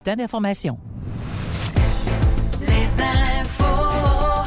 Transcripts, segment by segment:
d'information. Les infos.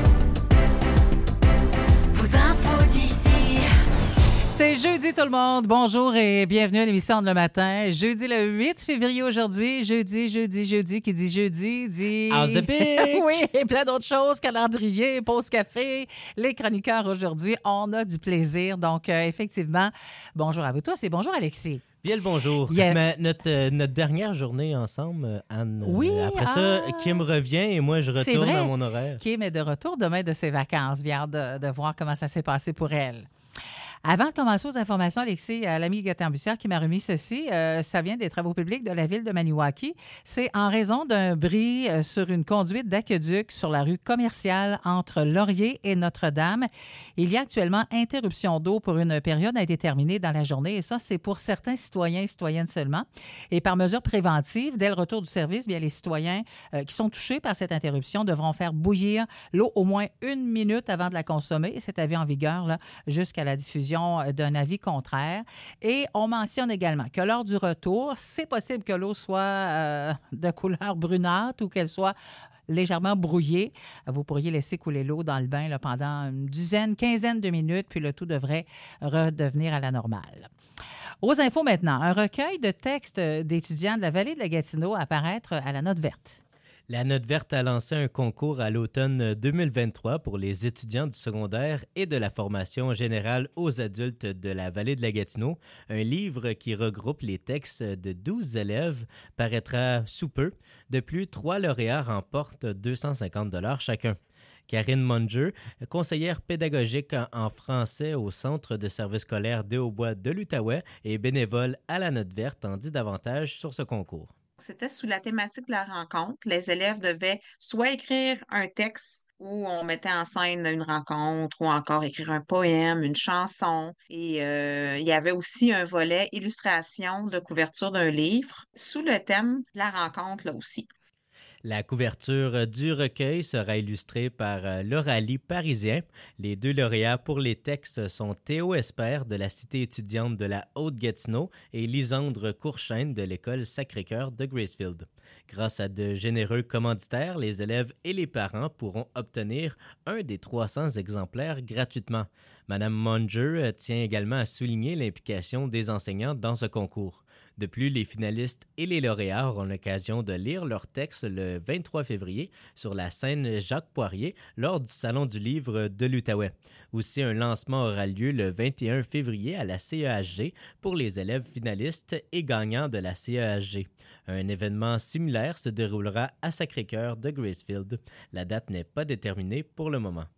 Vos infos d'ici. C'est jeudi tout le monde. Bonjour et bienvenue à l'émission de le matin. Jeudi le 8 février aujourd'hui. Jeudi, qui dit jeudi, dit... House de pique! Oui, et plein d'autres choses. Calendrier, pause café, les chroniqueurs aujourd'hui. On a du plaisir. Donc, effectivement, bonjour à vous tous et bonjour Alexis. Bien le bonjour. Mais notre dernière journée ensemble, Anne. Oui, après ça, Kim revient et moi, je retourne à mon horaire. Kim est de retour demain de ses vacances. Bien hâte de voir comment ça s'est passé pour elle. Avant de commencer aux informations, Alexis, l'ami Gaëtan-Bussière qui m'a remis ceci, ça vient des travaux publics de la ville de Maniwaki. C'est en raison d'un bris sur une conduite d'aqueduc sur la rue commerciale entre Laurier et Notre-Dame. Il y a actuellement interruption d'eau pour une période indéterminée dans la journée et ça, c'est pour certains citoyens et citoyennes seulement. Et par mesure préventive, dès le retour du service, bien, les citoyens qui sont touchés par cette interruption devront faire bouillir l'eau au moins 1 minute avant de la consommer. Et c'est avis en vigueur là, jusqu'à la diffusion d'un avis contraire. Et on mentionne également que lors du retour, c'est possible que l'eau soit de couleur brunâtre ou qu'elle soit légèrement brouillée. Vous pourriez laisser couler l'eau dans le bain là, pendant une quinzaine de minutes, puis le tout devrait redevenir à la normale. Aux infos maintenant, un recueil de textes d'étudiants de la vallée de la Gatineau à paraître à la Note verte. La Note verte a lancé un concours à l'automne 2023 pour les étudiants du secondaire et de la formation générale aux adultes de la vallée de la Gatineau. Un livre qui regroupe les textes de 12 élèves paraîtra sous peu. De plus, 3 lauréats remportent 250 $ chacun. Karine Munger, conseillère pédagogique en français au Centre de services scolaires des Hauts-Bois de l'Outaouais et bénévole à la Note verte, en dit davantage sur ce concours. C'était sous la thématique de la rencontre. Les élèves devaient soit écrire un texte où on mettait en scène une rencontre ou encore écrire un poème, une chanson. Et il y avait aussi un volet illustration de couverture d'un livre sous le thème de la rencontre là aussi. La couverture du recueil sera illustrée par l'Oralie parisien. Les 2 lauréats pour les textes sont Théo Esper de la Cité étudiante de la Haute-Gatineau et Lisandre Courchaine de l'École Sacré-Cœur de Gracefield. Grâce à de généreux commanditaires, les élèves et les parents pourront obtenir un des 300 exemplaires gratuitement. Madame Munger tient également à souligner l'implication des enseignants dans ce concours. De plus, les finalistes et les lauréats auront l'occasion de lire leurs textes le 23 février sur la scène Jacques-Poirier lors du Salon du livre de l'Outaouais. Aussi, un lancement aura lieu le 21 février à la CEHG pour les élèves finalistes et gagnants de la CEHG. Un événement similaire se déroulera à Sacré-Cœur de Gracefield. La date n'est pas déterminée pour le moment.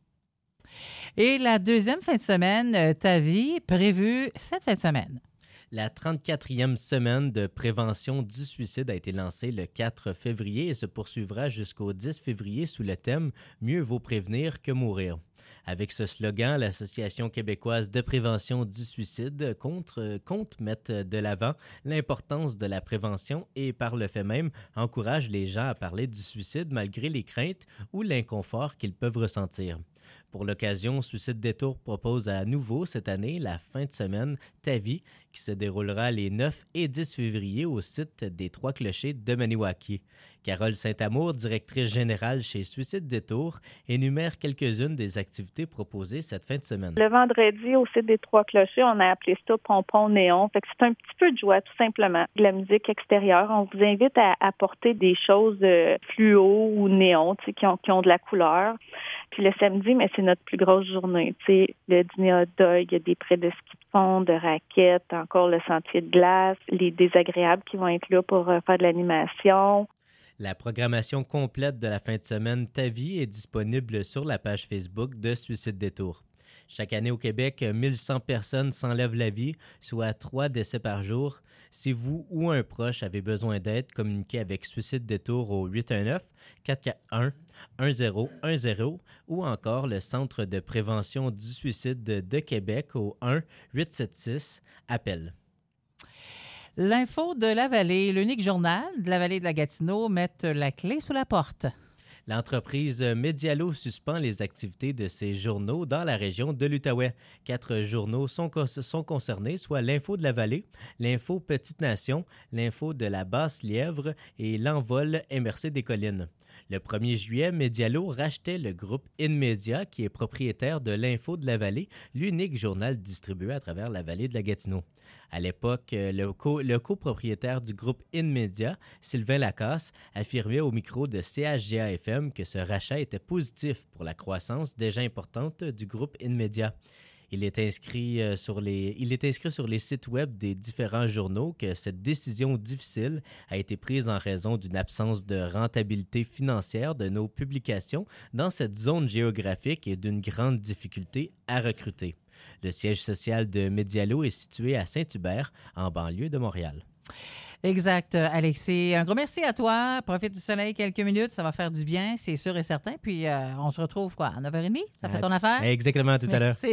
Et la deuxième fin de semaine, ta vie, prévue cette fin de semaine. La 34e semaine de prévention du suicide a été lancée le 4 février et se poursuivra jusqu'au 10 février sous le thème « Mieux vaut prévenir que mourir ». Avec ce slogan, l'Association québécoise de prévention du suicide compte mettre de l'avant l'importance de la prévention et par le fait même encourage les gens à parler du suicide malgré les craintes ou l'inconfort qu'ils peuvent ressentir. Pour l'occasion, Suicide Détour propose à nouveau cette année la fin de semaine Ta vie qui se déroulera les 9 et 10 février au site des Trois Clochers de Maniwaki. Carole Saint-Amour, directrice générale chez Suicide Détour, énumère quelques-unes des activités proposées cette fin de semaine. Le vendredi, au site des Trois Clochers, on a appelé ça Pompon Néon. Fait que c'est un petit peu de joie, tout simplement. De la musique extérieure. On vous invite à apporter des choses fluo ou néon, qui ont de la couleur. Puis le samedi, mais c'est notre plus grosse journée. Le dîner hot dog, il y a des prêts de ski de fond, de raquettes, encore le sentier de glace, les désagréables qui vont être là pour faire de l'animation. La programmation complète de la fin de semaine Ta vie est disponible sur la page Facebook de Suicide Détour. Chaque année au Québec, 1100 personnes s'enlèvent la vie, soit 3 décès par jour. Si vous ou un proche avez besoin d'aide, communiquez avec Suicide Détour au 819-441-1010 ou encore le Centre de prévention du suicide de Québec au 1-876-APPEL. L'info de la vallée, l'unique journal de la vallée de la Gatineau, met la clé sous la porte. L'entreprise Medialo suspend les activités de ses journaux dans la région de l'Outaouais. 4 journaux sont concernés, soit l'Info de la Vallée, l'Info Petite Nation, l'Info de la Basse-Lièvre et l'Envol MRC des Collines. Le 1er juillet, Medialo rachetait le groupe InMedia, qui est propriétaire de l'Info de la Vallée, l'unique journal distribué à travers la vallée de la Gatineau. À l'époque, le copropriétaire du groupe InMedia, Sylvain Lacasse, affirmait au micro de CHGA-FM que ce rachat était positif pour la croissance déjà importante du groupe InMedia. Il est inscrit sur les sites web des différents journaux que cette décision difficile a été prise en raison d'une absence de rentabilité financière de nos publications dans cette zone géographique et d'une grande difficulté à recruter. Le siège social de Medialo est situé à Saint-Hubert, en banlieue de Montréal. Exact, Alexis. Un gros merci à toi. Profite du soleil quelques minutes. Ça va faire du bien, c'est sûr et certain. Puis on se retrouve, à 9h30? Ça fait ton affaire? Exactement, tout à l'heure. Merci.